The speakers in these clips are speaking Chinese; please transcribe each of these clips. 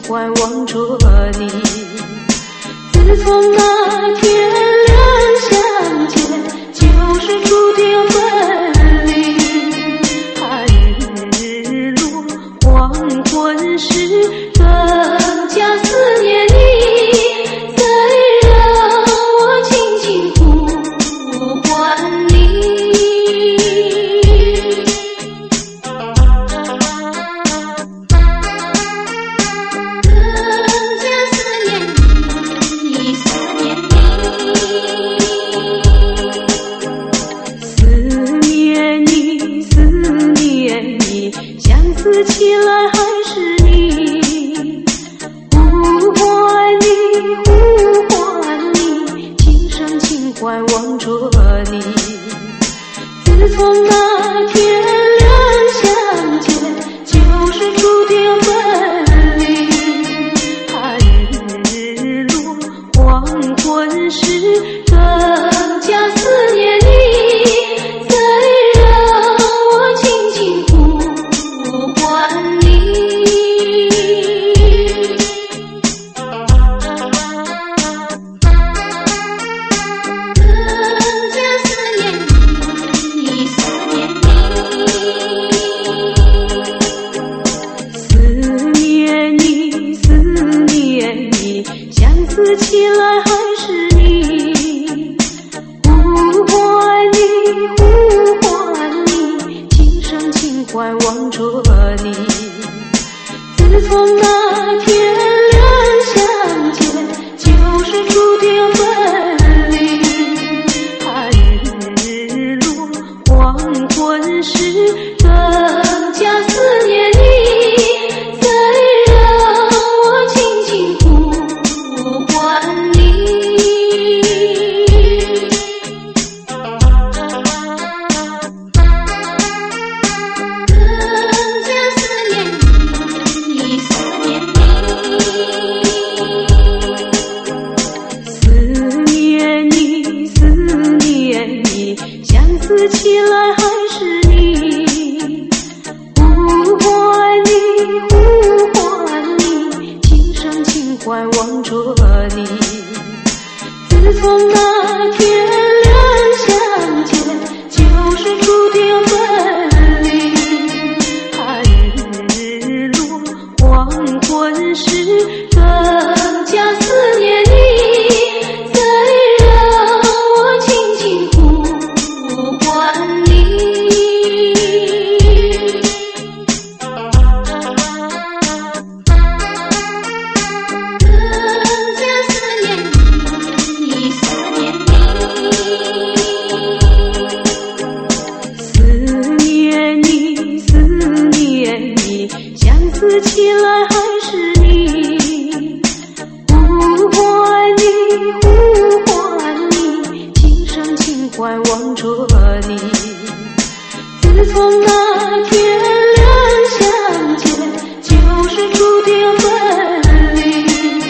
怀望着你。自从那天两相见，就是注定分离。日落黄昏时，更加思念你，再让我轻轻呼唤你。思起来还是你，呼唤你，呼唤你，轻声轻唤望着你。自从那天两相见，就是注定分离。日落黄昏时，更加思念你，再让我轻轻呼唤你。更加思念你，思念你，思念你，相思起来还是你，呼唤你，呼唤你，轻声轻唤望着你。自从那天两相见，就是注定分离。日落黄昏时，更加思念你，再让我轻轻呼唤你。更加思念你，思念你，思念你，相思起来还是你，呼唤你，呼唤你，轻声轻唤望着你。自从那天两相见，就是注定分离。日落黄昏时，更加思念你，再让我轻轻呼唤你。更加思念你，思念你，思念你，相思起来还是你，呼唤你，呼唤你，轻声轻唤望着你。自从那天两相见，就是注定分离。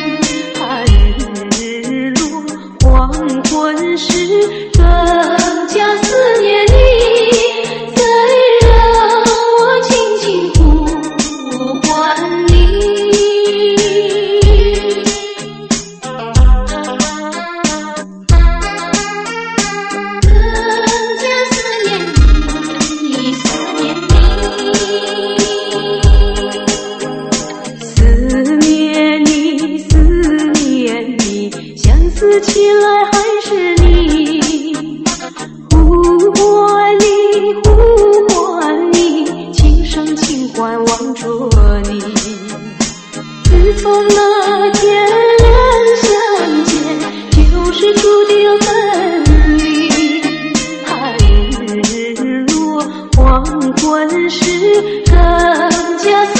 日落黄昏时，更加思念你，再让我轻轻呼唤你。更加思念你，思念你，思念你，相思起来还是你，呼唤你，呼唤你，轻声轻唤望着你。自从那天两相见，就是注定分离。日落黄昏时，更加